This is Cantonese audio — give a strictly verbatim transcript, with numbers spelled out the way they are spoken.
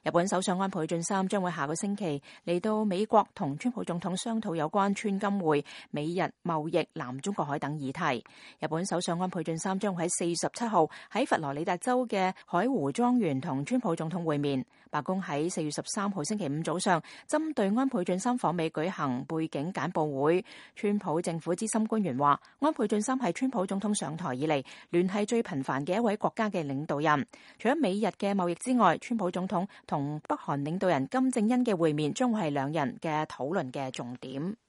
日本首相安倍晉三將會下個星期嚟到美國同川普總統商討有關川金會、美日貿易、南中國海等議題。日本首相安倍晉三將會喺四月十七號喺佛羅里達州嘅海湖莊園同川普總統會面。白宮喺四月十三號星期五早上針對安倍晉三訪美舉行背景簡報會。川普政府資深官員話，安倍晉三係川普總統上台以嚟聯繫最頻繁嘅一位國家嘅領導人。除咗美日嘅貿易之外，川普總統同北韓領導人金正恩嘅會面將會係兩人嘅討論嘅重點。